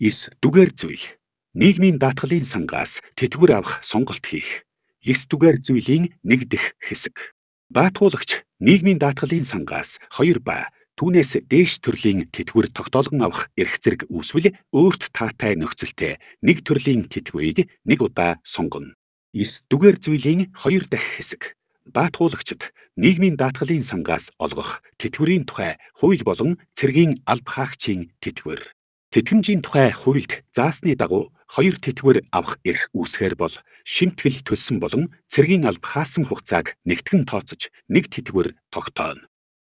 9-дугаар зүйл. Нийгмийн даатгалын сангаас тэтгэвэр авах сонголт хийх. 9-дугаар зүйлийн 1 дэх хэсэг. Даатгуулагч нийгмийн даатгалын сангаас 2 ба түүнээс дээш төрлийн тэтгэвэр тогтоолгон авах эрх зэрэг үүсвэл өөрт таатай нөхцөлтэй нэг төрлийн тэтгэврийг нэг удаа сонгоно. 9-дугаар зүйлийн 2 дахь хэсэг. Даатгуулагчид нийгмийн даатгалын сангаас олгох тэтгэврийн тухай хууль болон цэргийн алба хаагчийн тэтгэвэр. Тэтгэмжийн тухай хуульд заасны дагуу 2 тэтгэвэр авах эрх үүсэхээр бол шимтгэл төлсөн болон цэргийн алба хаасан хугацааг нэгтгэн тооцож нэг тэтгэвэр тогтооно.